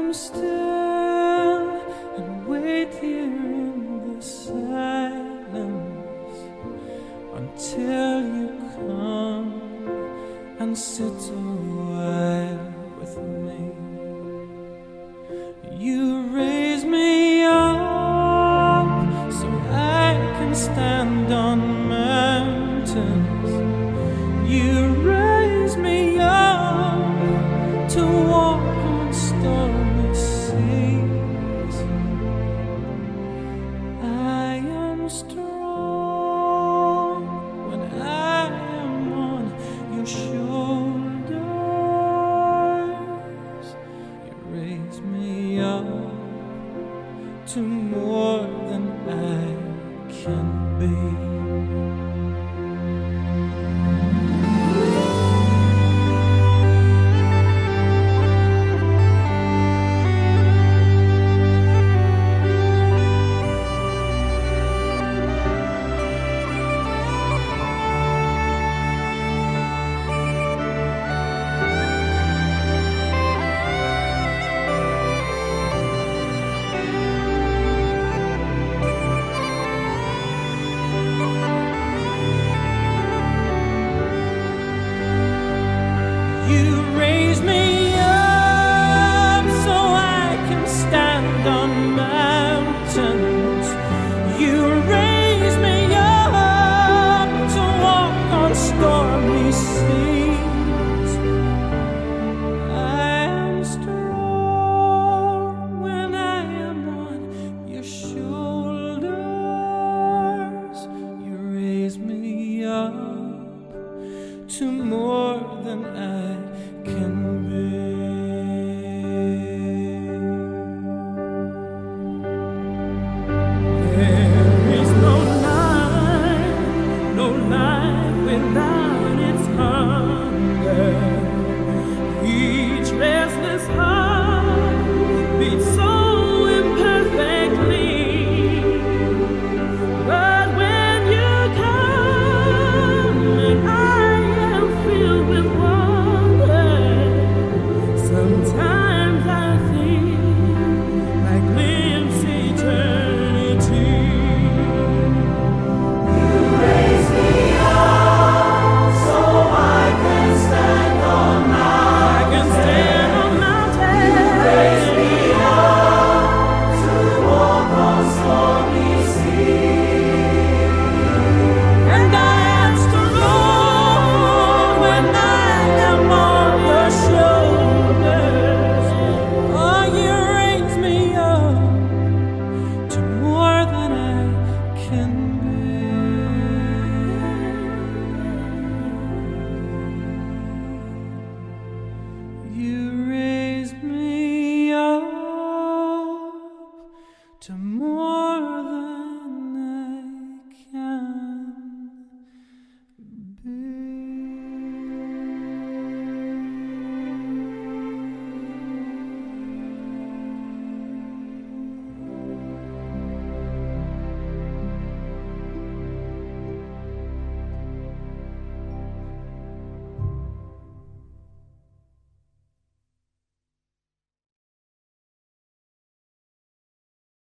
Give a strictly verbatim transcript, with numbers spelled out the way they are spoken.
am still and wait here in the silence until you come and sit a while with me. You raise me up so I can stand on mountains. You raise me up to walk on stormy seas. I am strong when I am on your shoulders. You raise me up to more than I can be. You raise me up so I can stand on mountains. You raise me up to walk on stormy seas. I am strong when I am on your shoulders. You raise me up to more than I can be. There is no life, no life without its hunger. Each restless heart beats so imperfectly. But when you come and I am filled with wonder, sometimes I think I glimpse eternity. You raise me up so I can stand on mountains. I can stand on mountains. You raise me up to walk on stormy seas. And I am strong when I am on your shoulders. Oh, you raise me up to more than I can be. You